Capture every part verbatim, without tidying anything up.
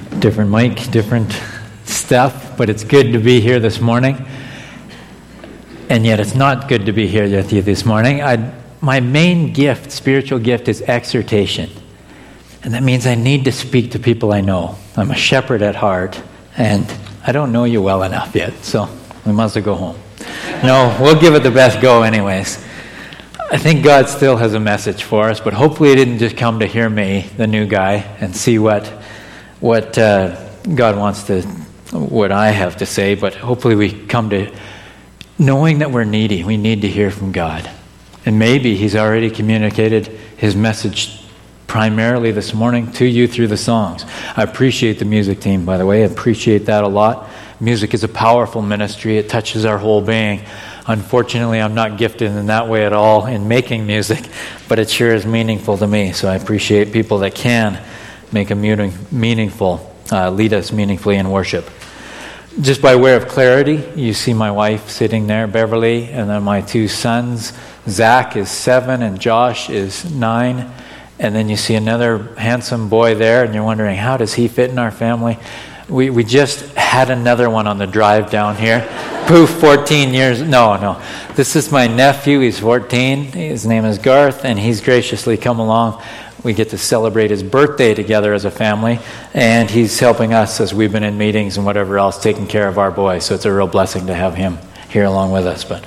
Different mic, different stuff, but it's good to be here this morning. And yet it's not good to be here with you this morning. I, my main gift, spiritual gift, is exhortation. And that means I need to speak to people I know. I'm a shepherd at heart, and I don't know you well enough yet, so we might as well go home. No, we'll give it the best go anyways. I think God still has a message for us, but hopefully He didn't just come to hear me, the new guy, and see what what uh, God wants to, what I have to say, but hopefully we come to knowing that we're needy. We need to hear from God. And maybe He's already communicated His message primarily this morning to you through the songs. I appreciate the music team, by the way. I appreciate that a lot. Music is a powerful ministry. It touches our whole being. Unfortunately, I'm not gifted in that way at all in making music, but it sure is meaningful to me. So I appreciate people that can make a meaning, meaningful, uh, lead us meaningfully in worship. Just by way of clarity, you see my wife sitting there, Beverly, and then my two sons. Zach is seven and Josh is nine. And then you see another handsome boy there, and you're wondering, how does he fit in our family? We we just had another one on the drive down here. Poof, fourteen years. No, no. This is my nephew. He's fourteen. His name is Garth, and he's graciously come along. We get to celebrate his birthday together as a family, and he's helping us as we've been in meetings and whatever else, taking care of our boys. So it's a real blessing to have him here along with us. But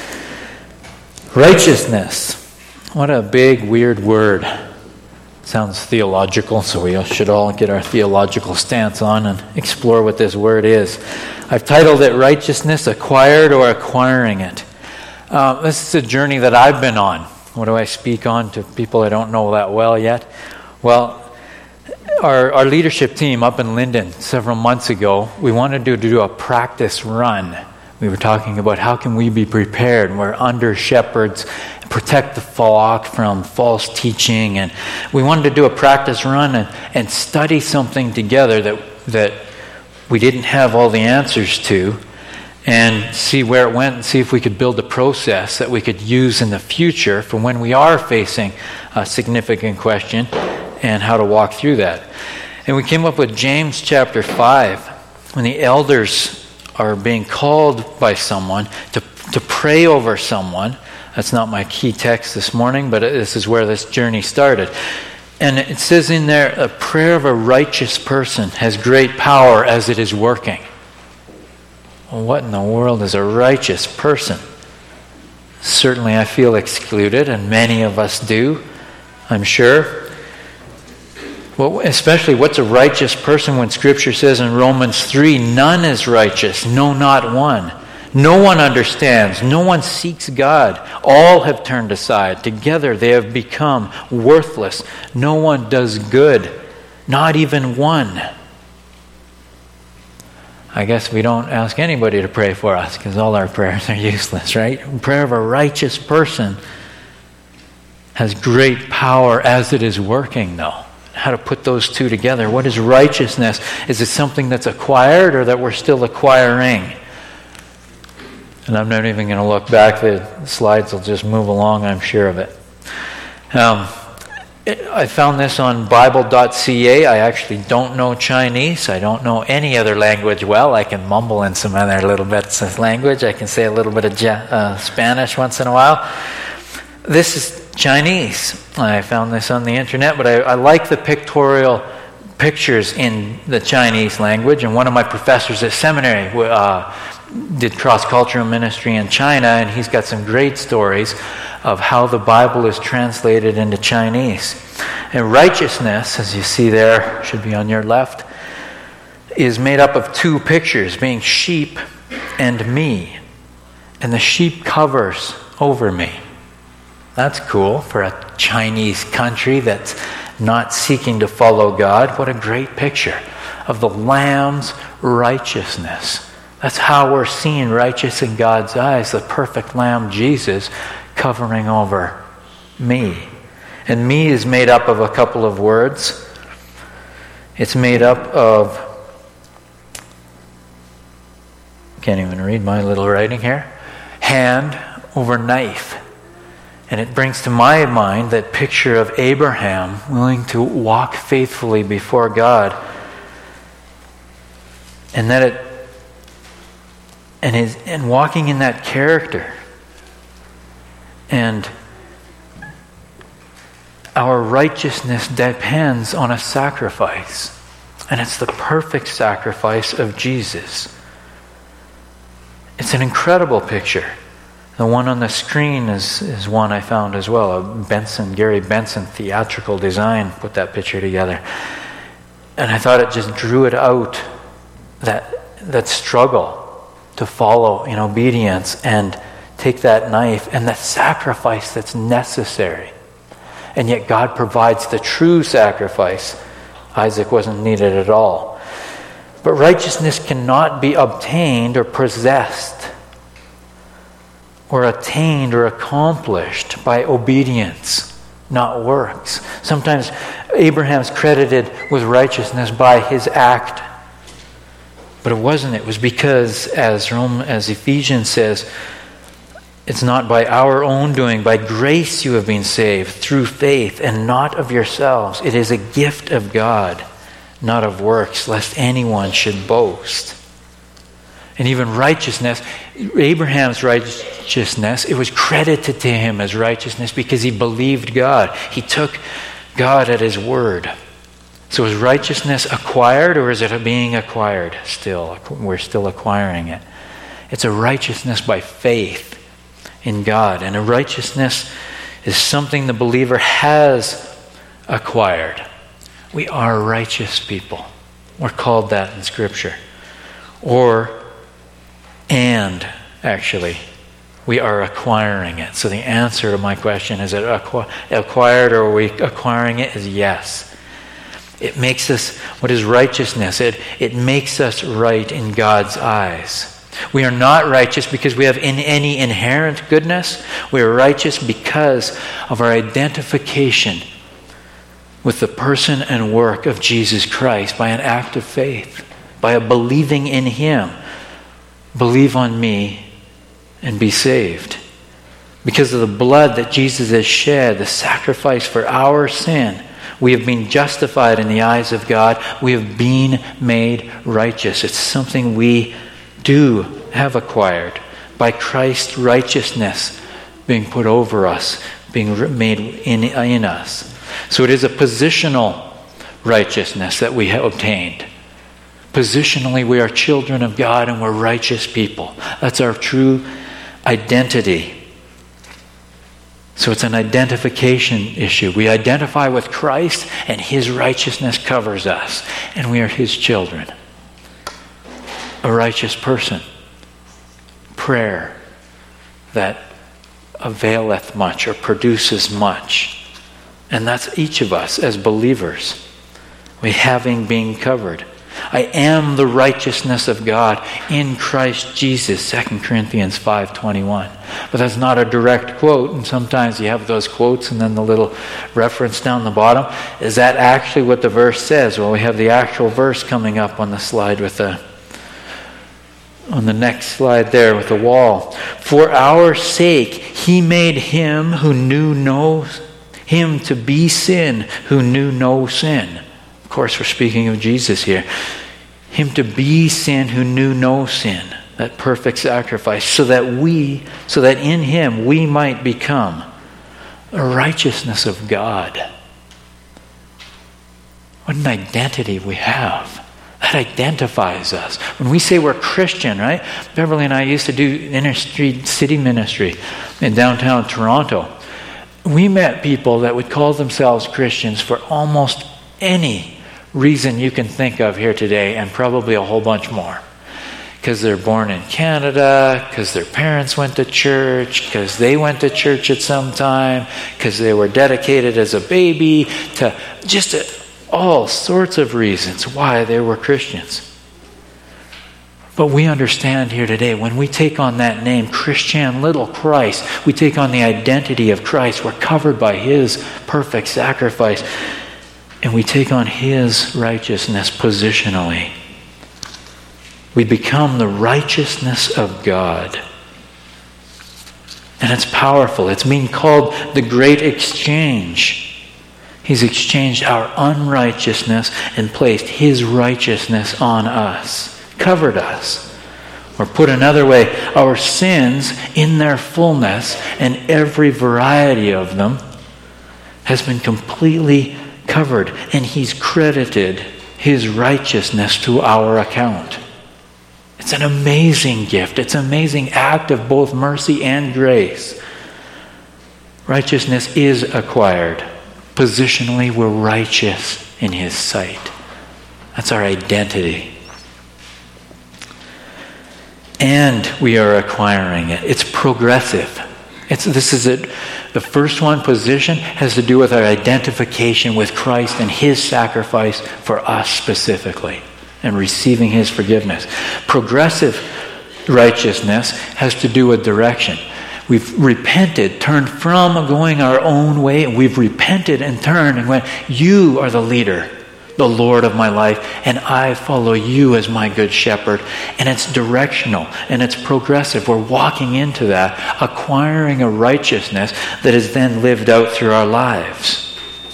righteousness, what a big, weird word. Sounds theological, so we should all get our theological stance on and explore what this word is. I've titled it Righteousness, Acquired or Acquiring It. Uh, this is a journey that I've been on. What do I speak on to people I don't know that well yet? Well, our, our leadership team up in Linden several months ago, we wanted to do a practice run. We were talking about how can we be prepared. We're under shepherds, protect the flock from false teaching, and we wanted to do a practice run and, and study something together that that we didn't have all the answers to, and see where it went and see if we could build a process that we could use in the future for when we are facing a significant question and how to walk through that. And we came up with James chapter five, when the elders are being called by someone to, to pray over someone. That's not my key text this morning, but this is where this journey started. And it says in there, a prayer of a righteous person has great power as it is working. Well, what in the world is a righteous person? Certainly I feel excluded, and many of us do, I'm sure. Well, especially, what's a righteous person when Scripture says in Romans three, none is righteous, no, not one. No one understands, no one seeks God. All have turned aside. Together they have become worthless. No one does good, not even one. I guess we don't ask anybody to pray for us because all our prayers are useless, right? The prayer of a righteous person has great power as it is working, though. How to put those two together. What is righteousness? Is it something that's acquired or that we're still acquiring? And I'm not even going to look back. The slides will just move along, I'm sure of it. Um, it I found this on Bible dot c a. I actually don't know Chinese. I don't know any other language well. I can mumble in some other little bits of language. I can say a little bit of uh, Spanish once in a while. This is Chinese. I found this on the internet, but I, I like the pictorial pictures in the Chinese language. And one of my professors at seminary uh, did cross-cultural ministry in China, and he's got some great stories of how the Bible is translated into Chinese. And righteousness, as you see there, should be on your left, is made up of two pictures, being sheep and me. And the sheep covers over me. That's cool for a Chinese country that's not seeking to follow God. What a great picture of the Lamb's righteousness. That's how we're seen righteous in God's eyes, the perfect Lamb Jesus covering over me. And me is made up of a couple of words. It's made up of, can't even read my little writing here, hand over knife. And it brings to my mind that picture of Abraham willing to walk faithfully before God And that it and is and walking in that character. And our righteousness depends on a sacrifice. And it's the perfect sacrifice of Jesus. It's an incredible picture. The one on the screen is, is one I found as well. A Benson, Gary Benson theatrical design put that picture together. And I thought it just drew it out, that that struggle to follow in obedience and take that knife and that sacrifice that's necessary. And yet God provides the true sacrifice. Isaac wasn't needed at all. But righteousness cannot be obtained or possessed or attained or accomplished by obedience, not works. Sometimes Abraham's credited with righteousness by his act. But it wasn't. It was because, as Rome, as Ephesians says, it's not by our own doing. By grace you have been saved through faith, and not of yourselves. It is a gift of God, not of works, lest anyone should boast. And even righteousness, Abraham's righteousness, it was credited to him as righteousness because he believed God. He took God at his word. So is righteousness acquired, or is it being acquired still? We're still acquiring it. It's a righteousness by faith in God. And a righteousness is something the believer has acquired. We are righteous people. We're called that in Scripture. Or, and, actually, we are acquiring it. So the answer to my question, is it acqu- acquired or are we acquiring it, is yes. It makes us, what is righteousness? It, it makes us right in God's eyes. We are not righteous because we have in any inherent goodness. We are righteous because of our identification with the person and work of Jesus Christ by an act of faith, by a believing in Him. Believe on me and be saved. Because of the blood that Jesus has shed, the sacrifice for our sin, we have been justified in the eyes of God. We have been made righteous. It's something we do have acquired by Christ's righteousness being put over us, being made in, in us. So it is a positional righteousness that we have obtained. Positionally, we are children of God and we're righteous people. That's our true identity. So it's an identification issue. We identify with Christ and His righteousness covers us. And we are His children. A righteous person. Prayer that availeth much or produces much. And that's each of us as believers. We having been covered. I am the righteousness of God in Christ Jesus, Second Corinthians five twenty-one. But that's not a direct quote, and sometimes you have those quotes and then the little reference down the bottom. Is that actually what the verse says? Well, we have the actual verse coming up on the slide with the on the next slide there with the wall. For our sake He made Him who knew no Him to be sin who knew no sin. Of course, we're speaking of Jesus here. Him to be sin who knew no sin. That perfect sacrifice. So that we, so that in Him we might become a righteousness of God. What an identity we have. That identifies us. When we say we're Christian, right? Beverly and I used to do inner street city ministry in downtown Toronto. We met people that would call themselves Christians for almost any reason you can think of here today, and probably a whole bunch more. Because they're born in Canada, because their parents went to church, because they went to church at some time, because they were dedicated as a baby, to just a, all sorts of reasons why they were Christians. But we understand here today, when we take on that name, Christian Little Christ, we take on the identity of Christ. We're covered by His perfect sacrifice. And we take on His righteousness positionally. We become the righteousness of God. And it's powerful. It's being called the great exchange. He's exchanged our unrighteousness and placed His righteousness on us. covered us. Or put another way, our sins in their fullness, and every variety of them, has been completely covered. And he's credited his righteousness to our account. It's an amazing gift. It's an amazing act of both mercy and grace. Righteousness is acquired. Positionally, we're righteous in his sight. That's our identity. And we are acquiring it. It's progressive. It's, this is it. The first one, position, has to do with our identification with Christ and his sacrifice for us specifically, and receiving his forgiveness. Progressive righteousness has to do with direction. We've repented, turned from going our own way, and we've repented and turned and went, you are the leader, the Lord of my life, and I follow you as my good shepherd. And it's directional and it's progressive. We're walking into that, acquiring a righteousness that is then lived out through our lives.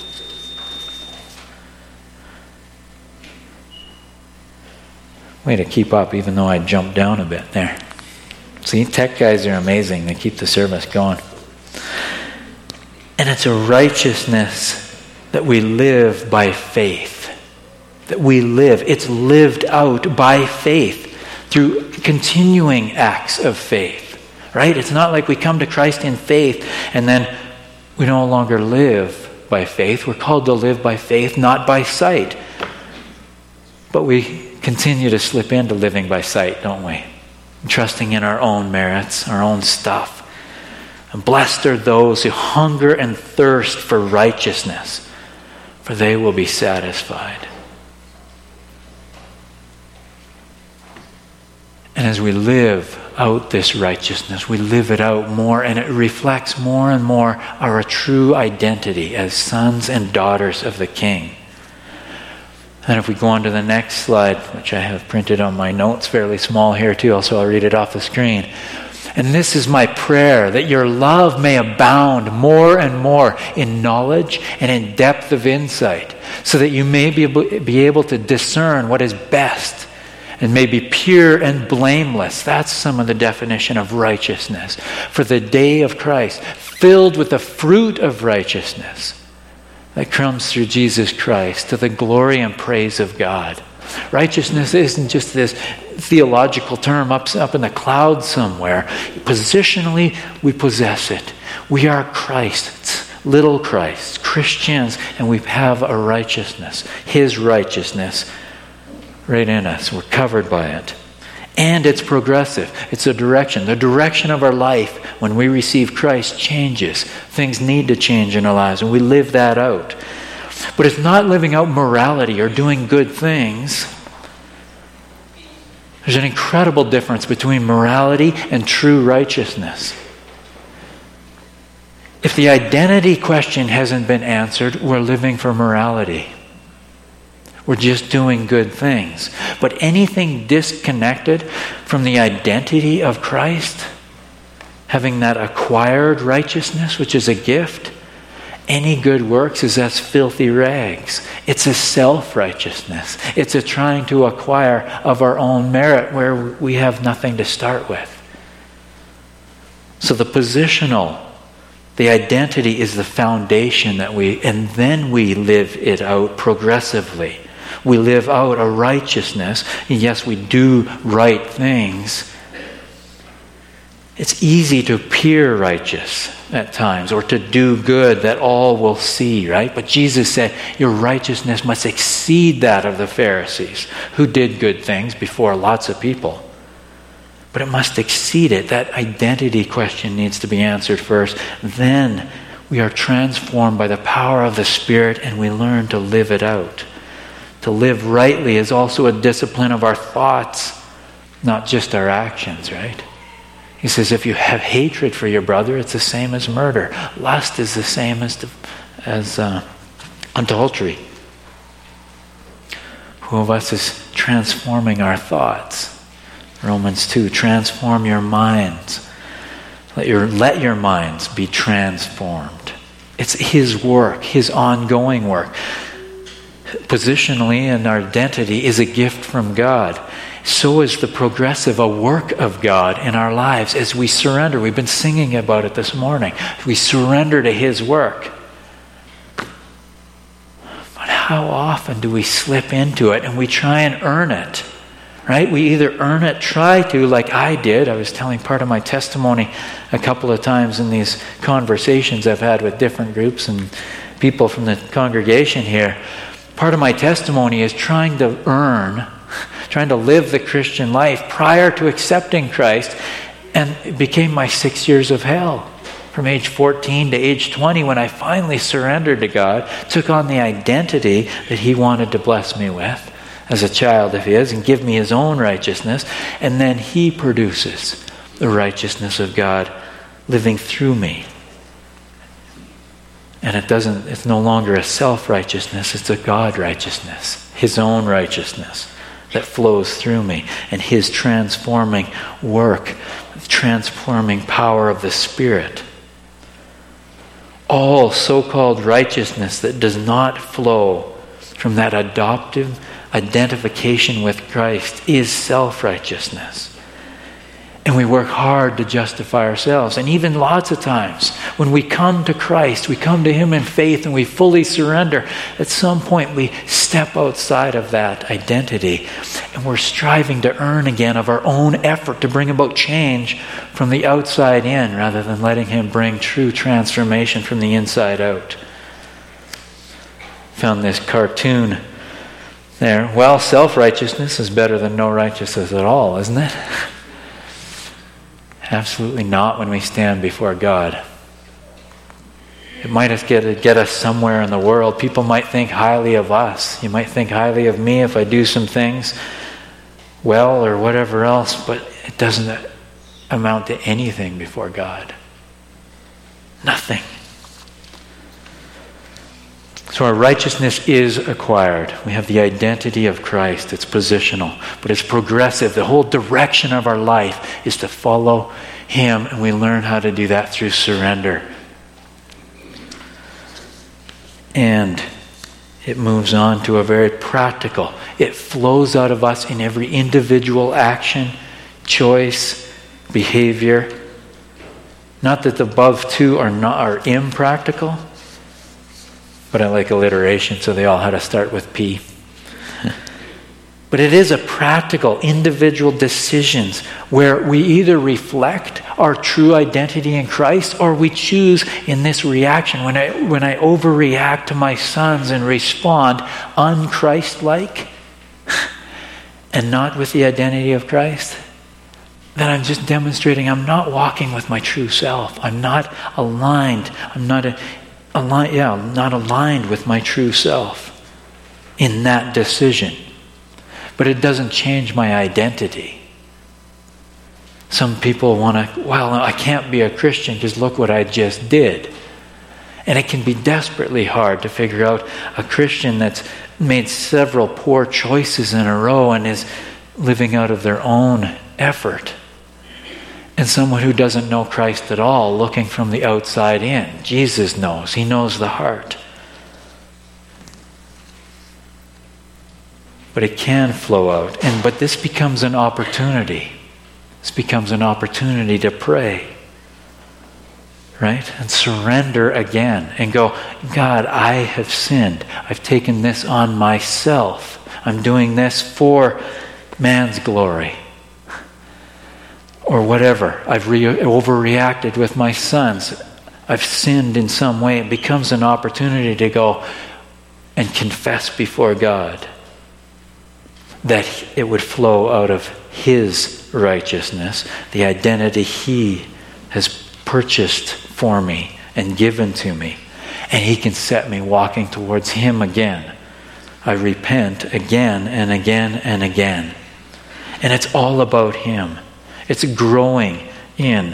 Way to keep up, even though I jumped down a bit there. See, tech guys are amazing. They keep the service going. And it's a righteousness that we live by faith. That we live. It's lived out by faith through continuing acts of faith. Right? It's not like we come to Christ in faith and then we no longer live by faith. We're called to live by faith, not by sight. But we continue to slip into living by sight, don't we? Trusting in our own merits, our own stuff. And blessed are those who hunger and thirst for righteousness, for they will be satisfied. And as we live out this righteousness, we live it out more, and it reflects more and more our true identity as sons and daughters of the King. And if we go on to the next slide, which I have printed on my notes, fairly small here too, so I'll read it off the screen. And this is my prayer, that your love may abound more and more in knowledge and in depth of insight, so that you may be able, be able to discern what is best and may be pure and blameless. That's some of the definition of righteousness. For the day of Christ, filled with the fruit of righteousness that comes through Jesus Christ, to the glory and praise of God. Righteousness isn't just this theological term up, up in the clouds somewhere. Positionally, we possess it. We are Christ's, little Christ, Christians, and we have a righteousness, his righteousness, right in us. We're covered by it. And it's progressive. It's a direction. The direction of our life when we receive Christ changes. Things need to change in our lives, and we live that out. But it's not living out morality or doing good things. There's an incredible difference between morality and true righteousness. If the identity question hasn't been answered, we're living for morality. We're just doing good things. But anything disconnected from the identity of Christ, having that acquired righteousness, which is a gift, any good works is as filthy rags. It's a self-righteousness. It's a trying to acquire of our own merit where we have nothing to start with. So the positional, the identity is the foundation that we, and then we live it out progressively. We live out a righteousness. Yes, we do right things. It's easy to appear righteous at times, or to do good that all will see, right? But Jesus said, your righteousness must exceed that of the Pharisees, who did good things before lots of people. But it must exceed it. That identity question needs to be answered first. Then we are transformed by the power of the Spirit, and we learn to live it out. To live rightly is also a discipline of our thoughts, not just our actions, right? He says, if you have hatred for your brother, it's the same as murder. Lust is the same as, as uh, adultery. Who of us is transforming our thoughts? Romans two, transform your minds. Let your, let your minds be transformed. It's his work, his ongoing work. Positionally, and our identity is a gift from God. so is the progressive, a work of God in our lives as we surrender. We've been singing about it this morning. We surrender to His work. But how often do we slip into it and we try and earn it? Right? We either earn it, try to, like I did. I was telling part of my testimony a couple of times in these conversations I've had with different groups and people from the congregation here. Part of my testimony is trying to earn, trying to live the Christian life prior to accepting Christ, and it became my six years of hell. From age fourteen to age twenty, when I finally surrendered to God, took on the identity that He wanted to bless me with as a child of His and give me His own righteousness, and then He produces the righteousness of God living through me. And it doesn't, it's no longer a self-righteousness, it's a God righteousness, His own righteousness that flows through me, and His transforming work, transforming power of the Spirit. All so-called righteousness that does not flow from that adoptive identification with Christ is self-righteousness. And we work hard to justify ourselves. And even lots of times, when we come to Christ, we come to Him in faith and we fully surrender, at some point we step outside of that identity and we're striving to earn again of our own effort to bring about change from the outside in rather than letting Him bring true transformation from the inside out. Found this cartoon there. Well, self-righteousness is better than no righteousness at all, isn't it? Absolutely not when we stand before God. It might get, get us somewhere in the world. People might think highly of us. You might think highly of me if I do some things well or whatever else, but it doesn't amount to anything before God. Nothing. So our righteousness is acquired. We have the identity of Christ. It's positional, but it's progressive. The whole direction of our life is to follow Him, and we learn how to do that through surrender. And it moves on to a very practical. It flows out of us in every individual action, choice, behavior. Not that the above two are not are impractical. But I like alliteration, so they all had to start with P. But it is a practical, individual decisions where we either reflect our true identity in Christ or we choose in this reaction. When I, when I overreact to my sons and respond un-Christ-like and not with the identity of Christ, then I'm just demonstrating I'm not walking with my true self. I'm not aligned. I'm not a Align, yeah, I'm not aligned with my true self in that decision. But it doesn't change my identity. Some people want to, well, I can't be a Christian because look what I just did. And it can be desperately hard to figure out a Christian that's made several poor choices in a row and is living out of their own effort. And someone who doesn't know Christ at all, looking from the outside in. Jesus knows. He knows the heart. But it can flow out. And but this becomes an opportunity. This becomes an opportunity to pray. Right? And surrender again. And go, God, I have sinned. I've taken this on myself. I'm doing this for man's glory. Or whatever. I've re- overreacted with my sons. I've sinned in some way. It becomes an opportunity to go and confess before God that it would flow out of His righteousness, the identity He has purchased for me and given to me. And He can set me walking towards Him again. I repent again and again and again. And it's all about Him. It's growing in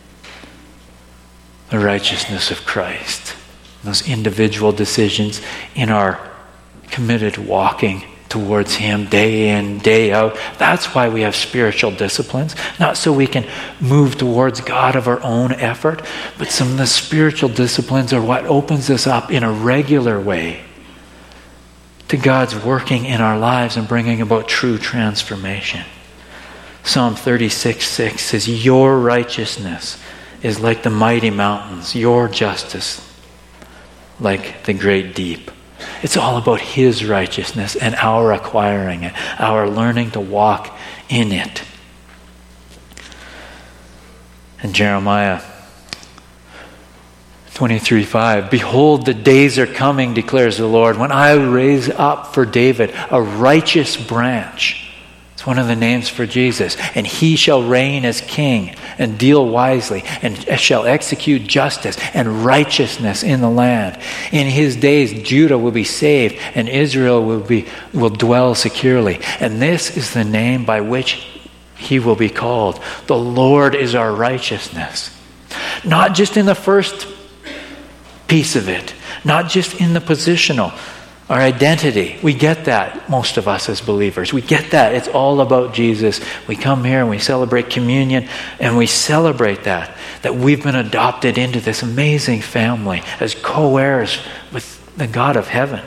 the righteousness of Christ. Those individual decisions in our committed walking towards Him day in, day out. That's why we have spiritual disciplines. Not so we can move towards God of our own effort, but some of the spiritual disciplines are what opens us up in a regular way to God's working in our lives and bringing about true transformation. Psalm thirty-six six says, your righteousness is like the mighty mountains, your justice like the great deep. It's all about his righteousness and our acquiring it, our learning to walk in it. And Jeremiah twenty-three five, behold, the days are coming, declares the Lord, when I raise up for David a righteous branch. It's one of the names for Jesus. And he shall reign as king and deal wisely and shall execute justice and righteousness in the land. In his days, Judah will be saved and Israel will be will dwell securely. And this is the name by which he will be called. The Lord is our righteousness. Not just in the first piece of it, not just in the positional, our identity. We get that, most of us as believers. We get that. It's all about Jesus. We come here and we celebrate communion and we celebrate that, that we've been adopted into this amazing family as co-heirs with the God of heaven.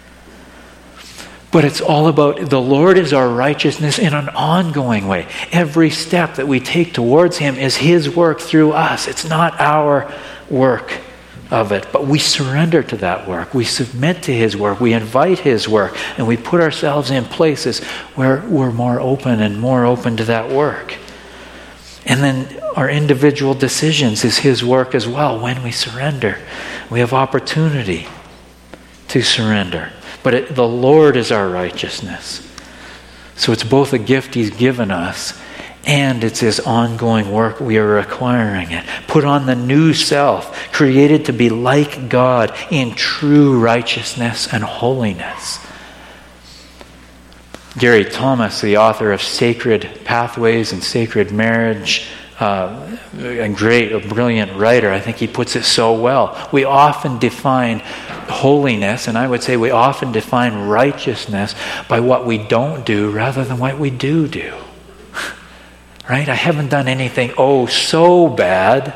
But it's all about the Lord is our righteousness in an ongoing way. Every step that we take towards him is his work through us. It's not our work of it, but we surrender to that work. We submit to his work. We invite his work, and we put ourselves in places where we're more open and more open to that work. And then our individual decisions is his work as well. When we surrender, we have opportunity to surrender. But it, the Lord is our righteousness. So it's both a gift he's given us, and it's his ongoing work. We are acquiring it. Put on the new self, created to be like God in true righteousness and holiness. Gary Thomas, the author of Sacred Pathways and Sacred Marriage, uh, a great, a brilliant writer, I think he puts it so well. We often define holiness, and I would say we often define righteousness by what we don't do rather than what we do do. Right? I haven't done anything, oh, so bad,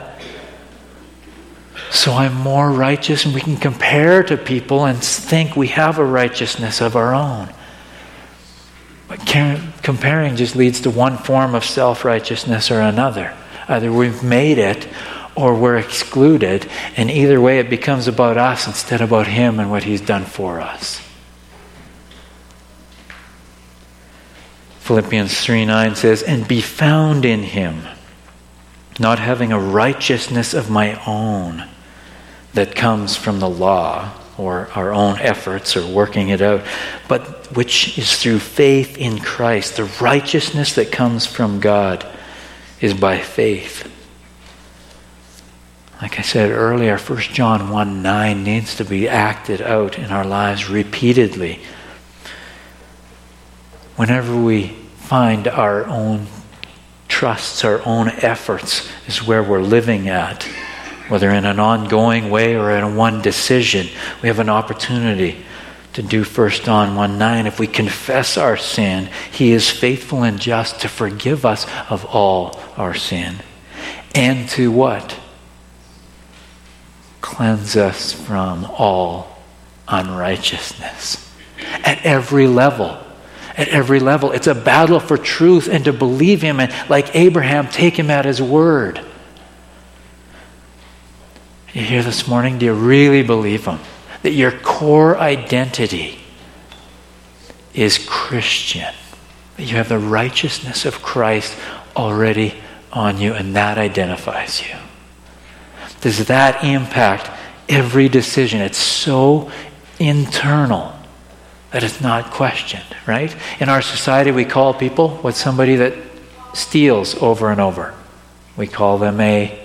so I'm more righteous, and we can compare to people and think we have a righteousness of our own. But comparing just leads to one form of self-righteousness or another. Either we've made it or we're excluded, and either way it becomes about us instead of about him and what he's done for us. Philippians three nine says, and be found in him, not having a righteousness of my own that comes from the law or our own efforts or working it out, but which is through faith in Christ. The righteousness that comes from God is by faith. Like I said earlier, First John one nine needs to be acted out in our lives repeatedly. Whenever we find our own trusts, our own efforts is where we're living at, whether in an ongoing way or in one decision, we have an opportunity to do First John one nine. If we confess our sin, he is faithful and just to forgive us of all our sin. And to what? Cleanse us from all unrighteousness. At every level. At every level. It's a battle for truth and to believe him and, like Abraham, take him at his word. You hear this morning? Do you really believe him? That your core identity is Christian. That you have the righteousness of Christ already on you, and that identifies you. Does that impact every decision? It's so internal that it's not questioned, right? In our society, we call people what somebody that steals over and over. We call them a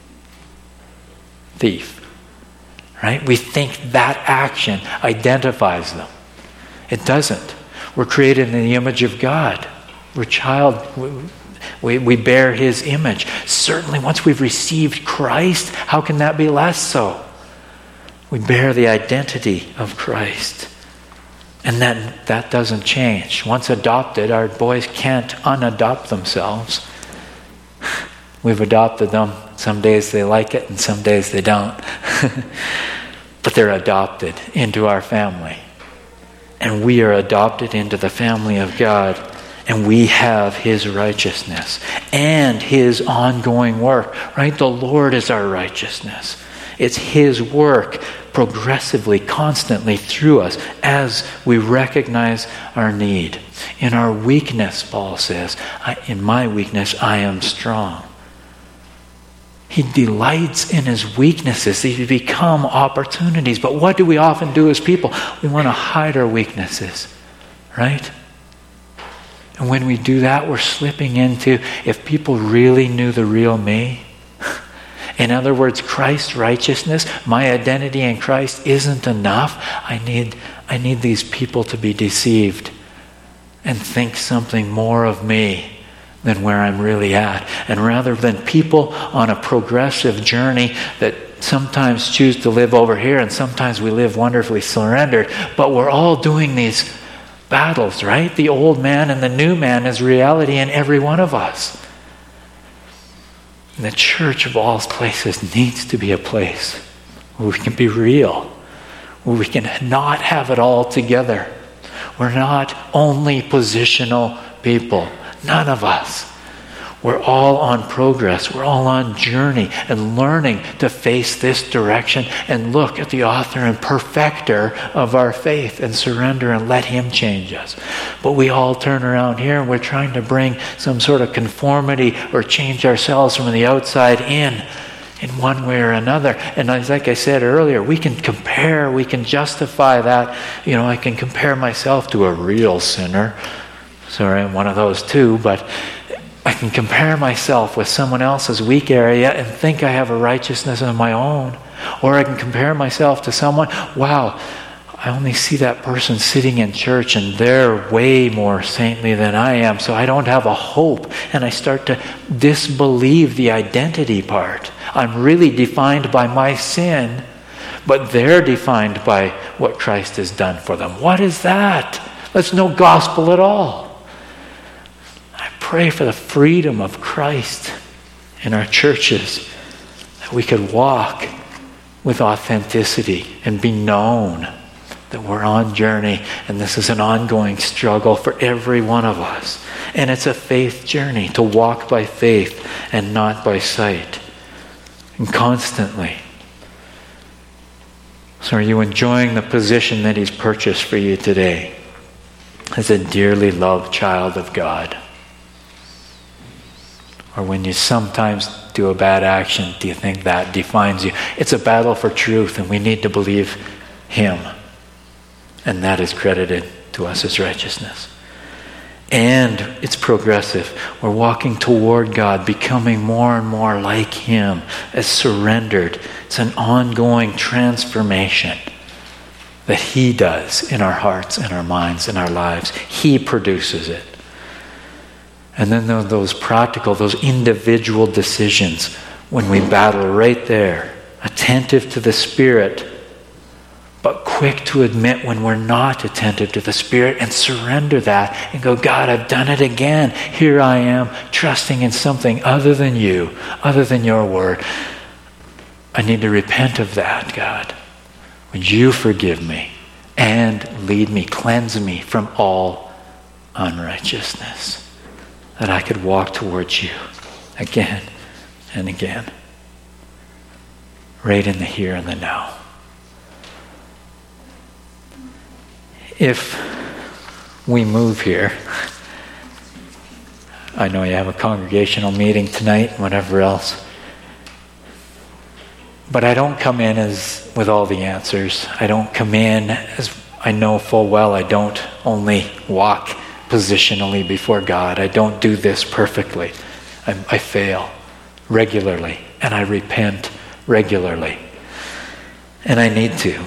thief, right? We think that action identifies them. It doesn't. We're created in the image of God. We're child. We, we bear his image. Certainly, once we've received Christ, how can that be less so? We bear the identity of Christ. And that, that doesn't change. Once adopted, our boys can't unadopt themselves. We've adopted them. Some days they like it and some days they don't. But they're adopted into our family. and we are adopted into the family of God, and we have his righteousness and his ongoing work, right? The Lord is our righteousness. It's his work progressively, constantly through us as we recognize our need. In our weakness, Paul says, I, in my weakness, I am strong. He delights in his weaknesses. These become opportunities. But what do we often do as people? We want to hide our weaknesses, right? And when we do that, we're slipping into, if people really knew the real me, in other words, Christ's righteousness, my identity in Christ isn't enough. I need, I need these people to be deceived and think something more of me than where I'm really at. And rather than people on a progressive journey that sometimes choose to live over here and sometimes we live wonderfully surrendered, but we're all doing these battles, right? The old man and the new man is reality in every one of us. And the church of all places needs to be a place where we can be real, where we can not have it all together. We're not only positional people. None of us. We're all on progress. We're all on journey and learning to face this direction and look at the author and perfecter of our faith and surrender and let him change us. But we all turn around here and we're trying to bring some sort of conformity or change ourselves from the outside in, in one way or another. And like I said earlier, we can compare, we can justify that. You know, I can compare myself to a real sinner. Sorry, I'm one of those too, but I can compare myself with someone else's weak area and think I have a righteousness of my own. Or I can compare myself to someone, wow, I only see that person sitting in church and they're way more saintly than I am, so I don't have a hope. And I start to disbelieve the identity part. I'm really defined by my sin, but they're defined by what Christ has done for them. What is that? That's no gospel at all. Pray for the freedom of Christ in our churches, that we could walk with authenticity and be known that we're on journey and this is an ongoing struggle for every one of us. And it's a faith journey to walk by faith and not by sight. And constantly. So are you enjoying the position that he's purchased for you today as a dearly loved child of God? Or when you sometimes do a bad action, do you think that defines you? It's a battle for truth, and we need to believe him. And that is credited to us as righteousness. And it's progressive. We're walking toward God, becoming more and more like him, as surrendered. It's an ongoing transformation that he does in our hearts, in our minds, in our lives. He produces it. And then those practical, those individual decisions when we battle right there, attentive to the Spirit, but quick to admit when we're not attentive to the Spirit and surrender that and go, God, I've done it again. Here I am, trusting in something other than you, other than your word. I need to repent of that, God. Would you forgive me and lead me, cleanse me from all unrighteousness, that I could walk towards you again and again, right in the here and the now. If we move here, I know you have a congregational meeting tonight, whatever else, but I don't come in as with all the answers. I don't come in as I know full well I don't only walk positionally before God. I don't do this perfectly. I, I fail regularly, and I repent regularly. And I need to.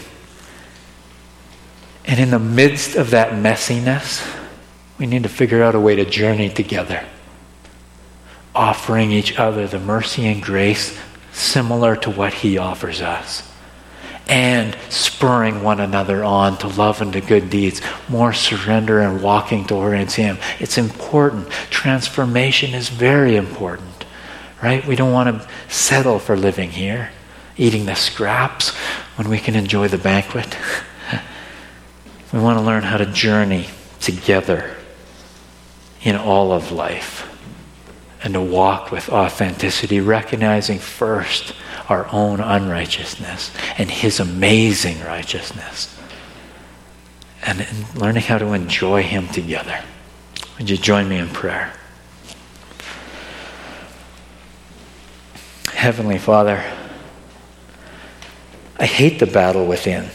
And in the midst of that messiness, we need to figure out a way to journey together, offering each other the mercy and grace similar to what he offers us, and spurring one another on to love and to good deeds, more surrender and walking towards him. It's important. Transformation is very important, right? We don't want to settle for living here, eating the scraps when we can enjoy the banquet. We want to learn how to journey together in all of life and to walk with authenticity, recognizing first our own unrighteousness and his amazing righteousness, and learning how to enjoy him together. Would you join me in prayer? Heavenly Father, I hate the battle within.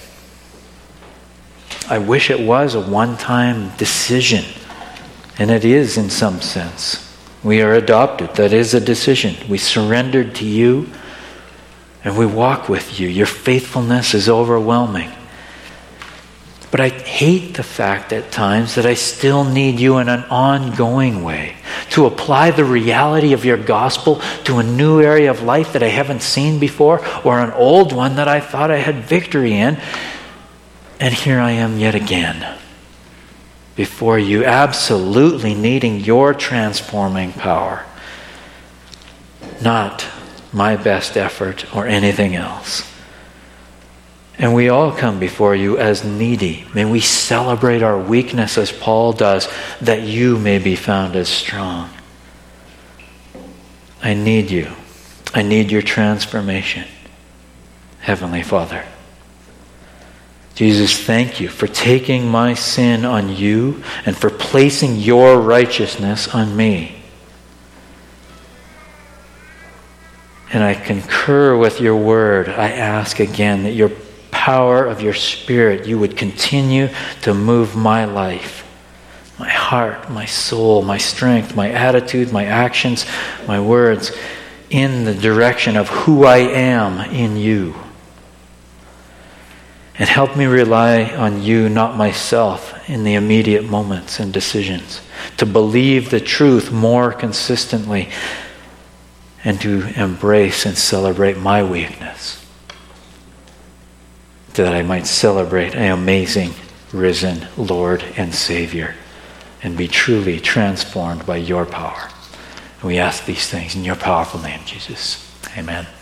I wish it was a one-time decision, and it is in some sense. We are adopted. That is a decision. We surrendered to you, and we walk with you. Your faithfulness is overwhelming. But I hate the fact at times that I still need you in an ongoing way to apply the reality of your gospel to a new area of life that I haven't seen before, or an old one that I thought I had victory in. And here I am yet again before you, absolutely needing your transforming power, not my best effort or anything else. And we all come before you as needy. May we celebrate our weakness as Paul does, that you may be found as strong. I need you. I need your transformation, Heavenly Father. Jesus, thank you for taking my sin on you and for placing your righteousness on me. And I concur with your word. I ask again that your power of your Spirit, you would continue to move my life, my heart, my soul, my strength, my attitude, my actions, my words, in the direction of who I am in you. And help me rely on you, not myself, in the immediate moments and decisions, to believe the truth more consistently and to embrace and celebrate my weakness, that I might celebrate an amazing, risen Lord and Savior and be truly transformed by your power. And we ask these things in your powerful name, Jesus. Amen.